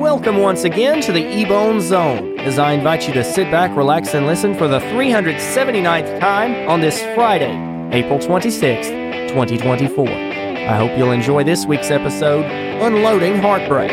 Welcome once again to the E-Bone Zone, as I invite you to sit back, relax, and listen for the 379th time on this Friday, April 26th, 2024. I hope you'll enjoy this week's episode, Unloading Heartbreak.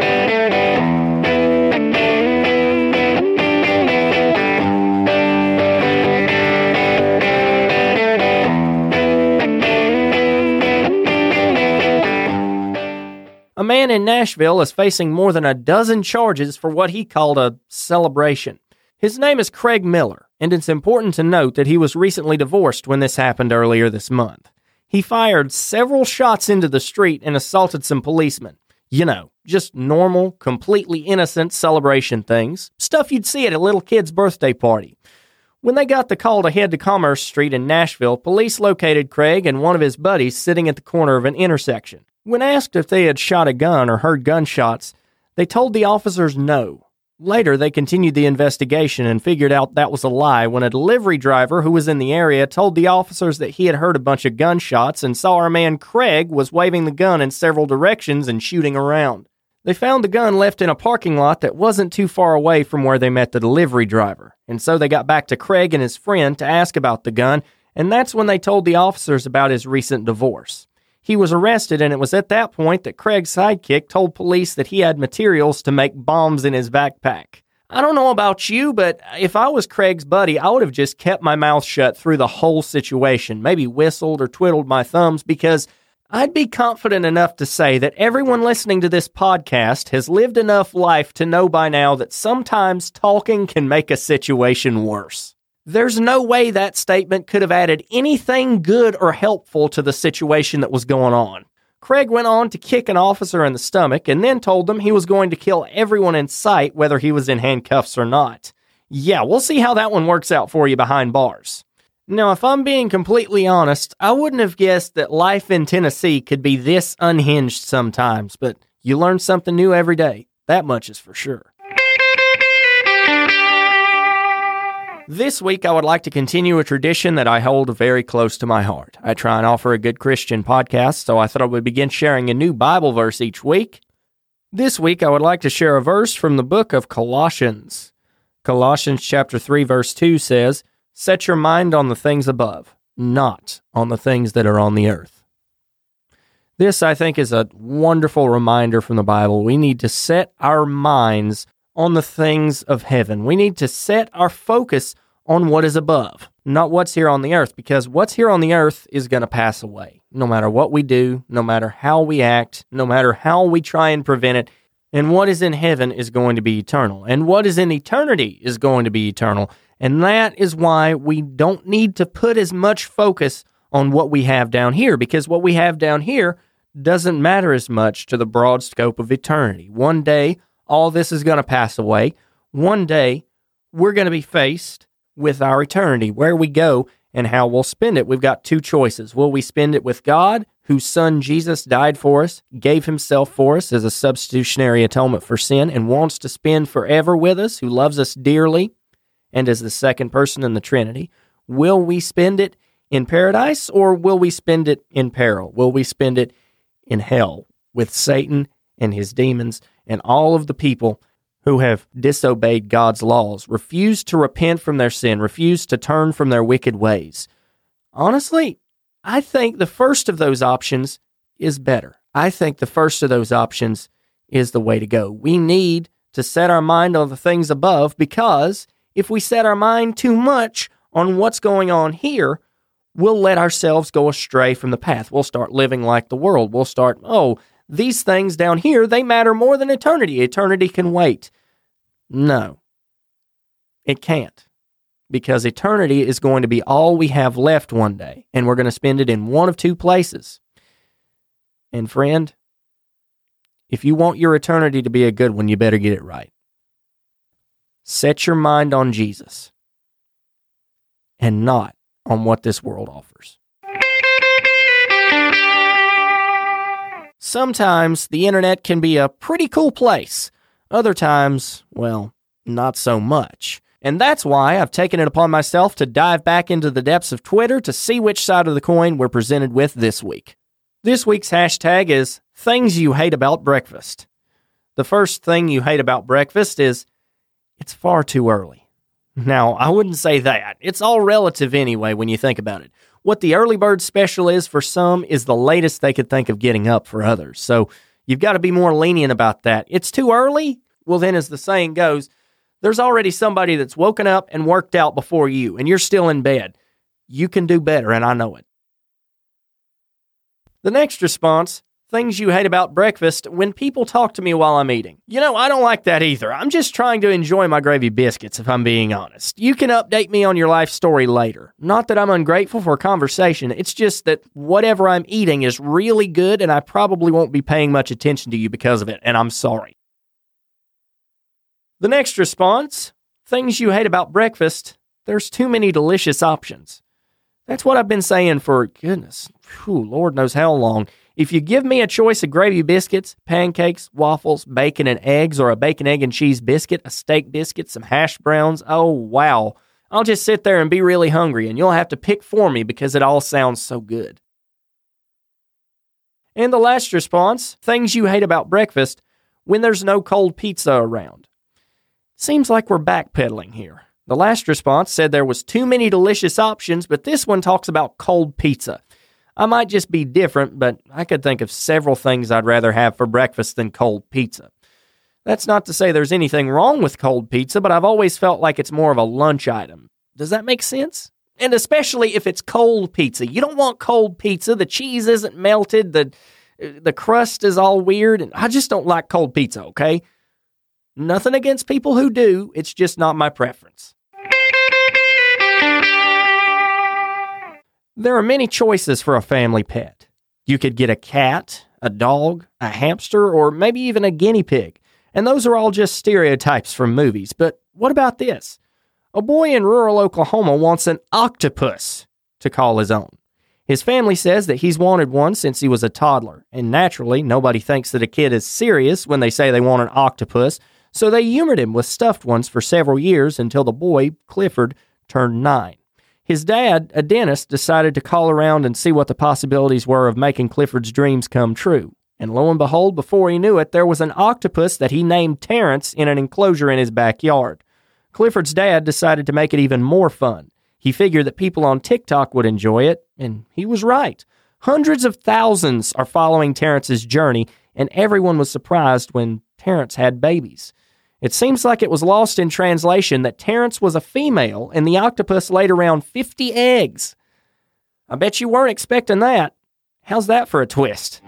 A man in Nashville is facing more than a dozen charges for what he called a celebration. His name is Craig Miller, and it's important to note that he was recently divorced when this happened earlier this month. He fired several shots into the street and assaulted some policemen. You know, just normal, completely innocent celebration things. Stuff you'd see at a little kid's birthday party. When they got the call to head to Commerce Street in Nashville, police located Craig and one of his buddies sitting at the corner of an intersection. When asked if they had shot a gun or heard gunshots, they told the officers no. Later, they continued the investigation and figured out that was a lie when a delivery driver who was in the area told the officers that he had heard a bunch of gunshots and saw our man Craig was waving the gun in several directions and shooting around. They found the gun left in a parking lot that wasn't too far away from where they met the delivery driver, and so they got back to Craig and his friend to ask about the gun, and that's when they told the officers about his recent divorce. He was arrested, and it was at that point that Craig's sidekick told police that he had materials to make bombs in his backpack. I don't know about you, but if I was Craig's buddy, I would have just kept my mouth shut through the whole situation, maybe whistled or twiddled my thumbs, because I'd be confident enough to say that everyone listening to this podcast has lived enough life to know by now that sometimes talking can make a situation worse. There's no way that statement could have added anything good or helpful to the situation that was going on. Craig went on to kick an officer in the stomach and then told them he was going to kill everyone in sight, whether he was in handcuffs or not. Yeah, we'll see how that one works out for you behind bars. Now, if I'm being completely honest, I wouldn't have guessed that life in Tennessee could be this unhinged sometimes, but you learn something new every day. That much is for sure. This week, I would like to continue a tradition that I hold very close to my heart. I try and offer a good Christian podcast, so I thought I would begin sharing a new Bible verse each week. This week, I would like to share a verse from the book of Colossians. Colossians chapter 3, verse 2 says, "Set your mind on the things above, not on the things that are on the earth." This, I think, is a wonderful reminder from the Bible. We need to set our minds on the things of heaven. We need to set our focus on what is above, not what's here on the earth, because what's here on the earth is going to pass away, no matter what we do, no matter how we act, no matter how we try and prevent it. And what is in heaven is going to be eternal, and what is in eternity is going to be eternal. And that is why we don't need to put as much focus on what we have down here, because what we have down here doesn't matter as much to the broad scope of eternity. One day, all this is going to pass away. One day, we're going to be faced with our eternity, where we go and how we'll spend it. We've got two choices. Will we spend it with God, whose Son Jesus died for us, gave himself for us as a substitutionary atonement for sin, and wants to spend forever with us, who loves us dearly, and as the second person in the Trinity? Will we spend it in paradise, or will we spend it in peril? Will we spend it in hell with Satan and his demons and all of the people who have disobeyed God's laws, refused to repent from their sin, refused to turn from their wicked ways? Honestly, I think the first of those options is better. I think the first of those options is the way to go. We need to set our mind on the things above, because if we set our mind too much on what's going on here, we'll let ourselves go astray from the path. We'll start living like the world. We'll start, these things down here, they matter more than eternity. Eternity can wait. No, it can't, because eternity is going to be all we have left one day, and we're going to spend it in one of two places. And friend, if you want your eternity to be a good one, you better get it right. Set your mind on Jesus and not on what this world offers. Sometimes the internet can be a pretty cool place. Other times, well, not so much. And that's why I've taken it upon myself to dive back into the depths of Twitter to see which side of the coin we're presented with this week. This week's hashtag is Things You Hate About Breakfast. The first thing you hate about breakfast is it's far too early. Now, I wouldn't say that. It's all relative anyway when you think about it. What the early bird special is for some is the latest they could think of getting up for others. So you've got to be more lenient about that. It's too early? Well, then, as the saying goes, there's already somebody that's woken up and worked out before you, and you're still in bed. You can do better, and I know it. The next response, things you hate about breakfast, when people talk to me while I'm eating. I don't like that either. I'm just trying to enjoy my gravy biscuits, if I'm being honest. You can update me on your life story later. Not that I'm ungrateful for conversation. It's just that whatever I'm eating is really good, and I probably won't be paying much attention to you because of it, and I'm sorry. The next response, things you hate about breakfast, there's too many delicious options. That's what I've been saying for, Lord knows how long. If you give me a choice of gravy biscuits, pancakes, waffles, bacon and eggs, or a bacon, egg, and cheese biscuit, a steak biscuit, some hash browns, oh wow. I'll just sit there and be really hungry, and you'll have to pick for me because it all sounds so good. And the last response, things you hate about breakfast, when there's no cold pizza around. Seems like we're backpedaling here. The last response said there was too many delicious options, but this one talks about cold pizza. I might just be different, but I could think of several things I'd rather have for breakfast than cold pizza. That's not to say there's anything wrong with cold pizza, but I've always felt like it's more of a lunch item. Does that make sense? And especially if it's cold pizza. You don't want cold pizza. The cheese isn't melted. The crust is all weird. And I just don't like cold pizza, okay? Nothing against people who do. It's just not my preference. There are many choices for a family pet. You could get a cat, a dog, a hamster, or maybe even a guinea pig. And those are all just stereotypes from movies. But what about this? A boy in rural Oklahoma wants an octopus to call his own. His family says that he's wanted one since he was a toddler. And naturally, nobody thinks that a kid is serious when they say they want an octopus. So they humored him with stuffed ones for several years until the boy, Clifford, turned 9. His dad, a dentist, decided to call around and see what the possibilities were of making Clifford's dreams come true. And lo and behold, before he knew it, there was an octopus that he named Terrence in an enclosure in his backyard. Clifford's dad decided to make it even more fun. He figured that people on TikTok would enjoy it, and he was right. Hundreds of thousands are following Terrence's journey, and everyone was surprised when Terrence had babies. It seems like it was lost in translation that Terrence was a female and the octopus laid around 50 eggs. I bet you weren't expecting that. How's that for a twist?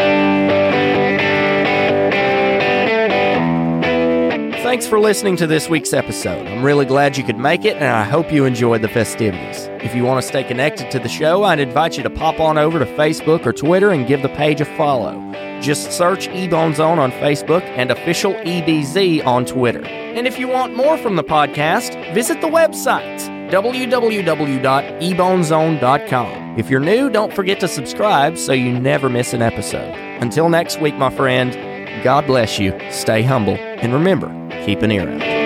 Thanks for listening to this week's episode. I'm really glad you could make it, and I hope you enjoyed the festivities. If you want to stay connected to the show, I'd invite you to pop on over to Facebook or Twitter and give the page a follow. Just search eBone Zone on Facebook and Official EBZ on Twitter. And if you want more from the podcast, visit the website, www.ebonezone.com. If you're new, don't forget to subscribe so you never miss an episode. Until next week, my friend, God bless you, stay humble, and remember, keep an ear out.